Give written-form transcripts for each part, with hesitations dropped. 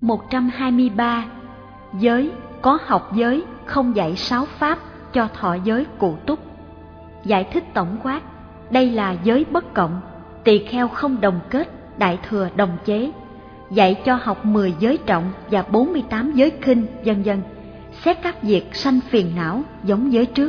123. Giới có học giới không dạy 6 pháp cho thọ giới cụ túc. Giải thích tổng quát: đây là giới bất cộng, tỳ kheo không đồng kết, đại thừa đồng chế. Dạy cho học 10 giới trọng và 48 giới khinh, vân vân. Xét các việc sanh phiền não giống giới trước.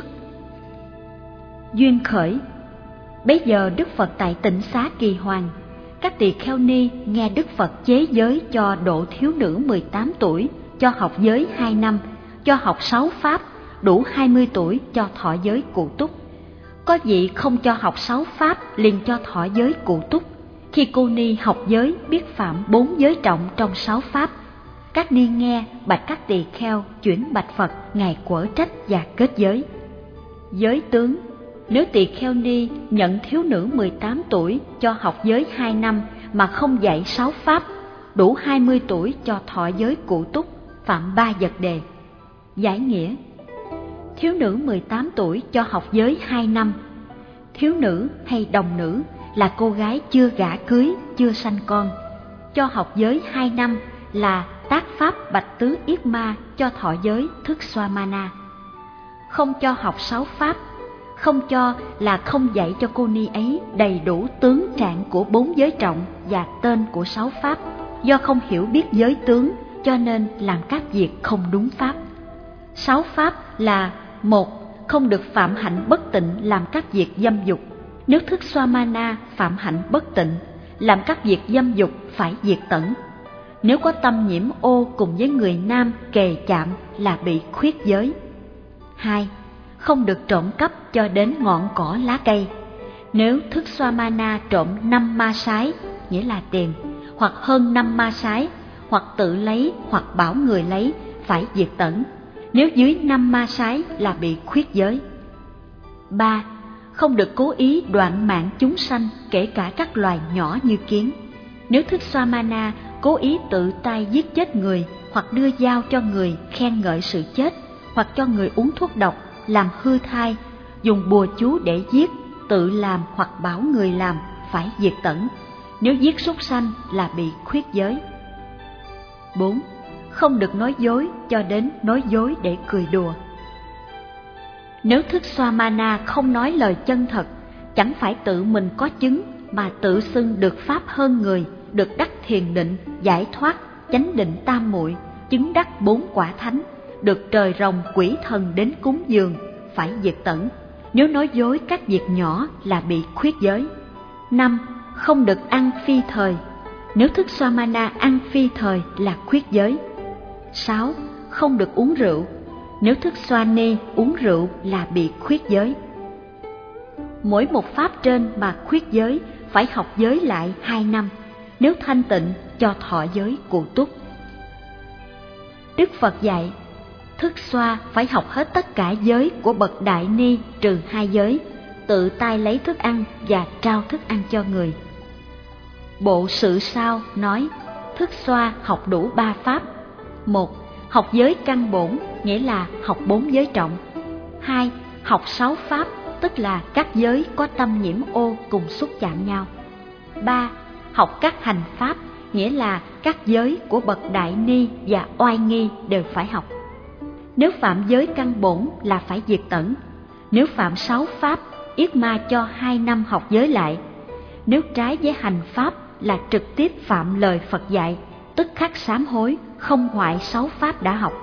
Duyên khởi. Bấy giờ Đức Phật tại Tịnh Xá Kỳ Hoàng, các tỳ kheo ni nghe Đức Phật chế giới cho độ thiếu nữ 18 tuổi cho học giới 2 năm, cho học 6 pháp, đủ 20 tuổi cho thọ giới cụ túc. Có vị không cho học 6 pháp liền cho thọ giới cụ túc. Khi cô ni học giới biết phạm 4 giới trọng trong 6 pháp. Các ni nghe bạch các tỳ kheo chuyển bạch Phật ngài quở trách và kết giới. Giới tướng. Nếu tỳ kheo ni nhận thiếu nữ 18 tuổi cho học giới 2 năm mà không dạy 6 pháp, đủ 20 tuổi cho thọ giới cụ túc, phạm 3 vật đề. Giải nghĩa. Thiếu nữ 18 tuổi cho học giới 2 năm. Thiếu nữ hay đồng nữ là cô gái chưa gả cưới, chưa sanh con. Cho học giới 2 năm là tác pháp bạch tứ yết ma cho thọ giới thức xoa mana. Không cho học 6 pháp. Không cho là không dạy cho cô ni ấy đầy đủ tướng trạng của 4 giới trọng và tên của 6 pháp. Do không hiểu biết giới tướng cho nên làm các việc không đúng pháp. 6 pháp là: 1. Không được phạm hạnh bất tịnh làm các việc dâm dục. Nếu thức xoa mana phạm hạnh bất tịnh, làm các việc dâm dục phải diệt tẩn. Nếu có tâm nhiễm ô cùng với người nam kề chạm là bị khuyết giới. 2. Không được trộm cắp cho đến ngọn cỏ lá cây. Nếu thức xoa mana trộm 5 ma sái, nghĩa là tiền, hoặc hơn 5 ma sái, hoặc tự lấy hoặc bảo người lấy, phải diệt tẩn. Nếu dưới 5 ma sái là bị khuyết giới. 3. Không được cố ý đoạn mạng chúng sanh, kể cả các loài nhỏ như kiến. Nếu thức xoa mana cố ý tự tay giết chết người, hoặc đưa dao cho người khen ngợi sự chết, hoặc cho người uống thuốc độc, làm hư thai, dùng bùa chú để giết, tự làm hoặc bảo người làm, phải diệt tẩn. Nếu giết súc sanh là bị khuyết giới. 4. Không được nói dối cho đến nói dối để cười đùa. Nếu thức xoa mana không nói lời chân thật, chẳng phải tự mình có chứng mà tự xưng được pháp hơn người, được đắc thiền định, giải thoát, chánh định tam muội, chứng đắc 4 quả thánh, được trời rồng quỷ thần đến cúng dường, phải diệt tẩn. Nếu nói dối các việc nhỏ là bị khuyết giới. 5. Không được ăn phi thời. Nếu thức xoa mana ăn phi thời là khuyết giới. 6. Không được uống rượu. Nếu thức xoa ni uống rượu là bị khuyết giới. Mỗi một pháp trên mà khuyết giới phải học giới lại 2 năm. Nếu thanh tịnh cho thọ giới cụ túc. Đức Phật dạy thức xoa phải học hết tất cả giới của bậc đại ni trừ 2 giới, tự tay lấy thức ăn và trao thức ăn cho người. Bộ sự sao nói thức xoa học đủ 3 pháp. 1. Học giới căn bổn, nghĩa là học 4 giới trọng. 2. Học 6 pháp, tức là các giới có tâm nhiễm ô cùng xúc chạm nhau. 3. Học các hành pháp, nghĩa là các giới của bậc đại ni và oai nghi đều phải học. Nếu phạm giới căn bổn là phải diệt tẩn. Nếu phạm 6 pháp, yết ma cho 2 năm học giới lại. Nếu trái với hành pháp là trực tiếp phạm lời Phật dạy, tức khắc sám hối, không hoại 6 pháp đã học.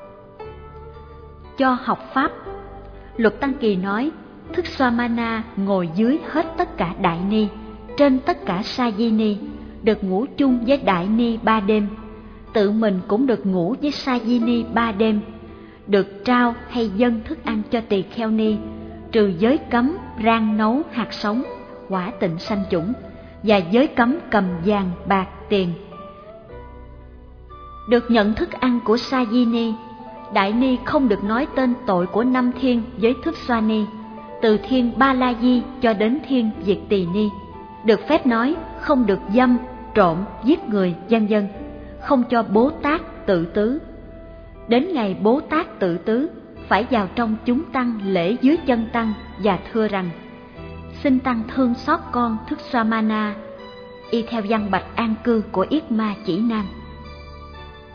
Cho học pháp. Luật Tăng Kỳ nói, thức xoa mana ngồi dưới hết tất cả đại ni, trên tất cả sa di ni, được ngủ chung với đại ni 3 đêm. Tự mình cũng được ngủ với sa di ni 3 đêm. Được trao hay dâng thức ăn cho tỳ kheo ni, trừ giới cấm rang nấu hạt sống, quả tịnh sanh chủng, và giới cấm cầm vàng, bạc, tiền. Được nhận thức ăn của sa di ni, đại ni không được nói tên tội của 5 thiên với thức xoa ni, từ thiên Ba La Di cho đến thiên Diệt Tỳ ni. Được phép nói không được dâm, trộm, giết người, vân vân. Không cho Bố Tát tự tứ. Đến ngày Bố Tát tự tứ, phải vào trong chúng tăng lễ dưới chân tăng và thưa rằng: xin tăng thương xót con thức xoa mana, y theo văn bạch an cư của Yết Ma Chỉ Nam.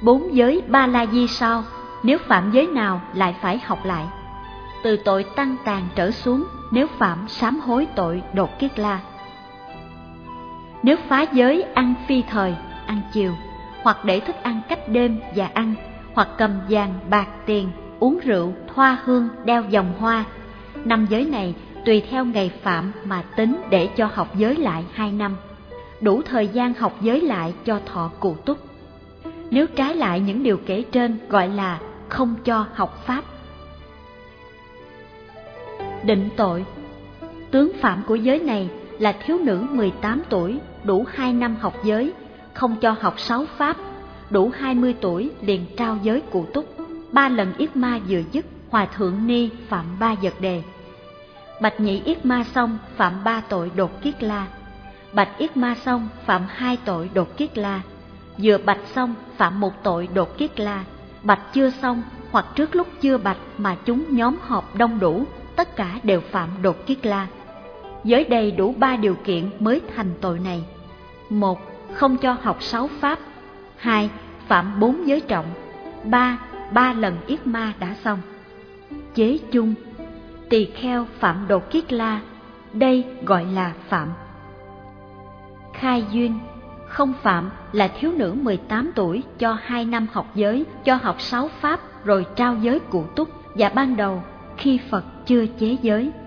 4 giới Ba La Di sau, nếu phạm giới nào lại phải học lại. Từ tội tăng tàn trở xuống, nếu phạm sám hối tội đột kiết la. Nếu phá giới ăn phi thời, ăn chiều, hoặc để thức ăn cách đêm và ăn, hoặc cầm vàng, bạc, tiền, uống rượu, thoa hương, đeo vòng hoa, 5 giới này tùy theo ngày phạm mà tính để cho học giới lại 2 năm, đủ thời gian học giới lại cho thọ cụ túc. Nếu trái lại những điều kể trên gọi là không cho học pháp. Định tội. Tướng phạm của giới này là thiếu nữ 18 tuổi, đủ 2 năm học giới, không cho học 6 pháp, đủ 20 tuổi liền trao giới cụ túc. 3 lần yết ma vừa dứt, Hòa thượng Ni phạm 3 vật đề. Bạch nhị yết ma xong phạm 3 tội đột kiết la. Bạch yết ma xong phạm 2 tội đột kiết la. Vừa bạch xong phạm 1 tội đột kiết la. Bạch chưa xong hoặc trước lúc chưa bạch mà chúng nhóm họp đông đủ, tất cả đều phạm đột kiết la. Giới đầy đủ 3 điều kiện mới thành tội này. 1. Không cho học 6 pháp. 2. Phạm 4 giới trọng. 3. 3 lần yết ma đã xong. Chế chung. Tỳ kheo phạm đột kiết la, đây gọi là phạm. Khai duyên. Không phạm là thiếu nữ 18 tuổi cho 2 năm học giới, cho học 6 pháp rồi trao giới cụ túc, và ban đầu khi Phật chưa chế giới.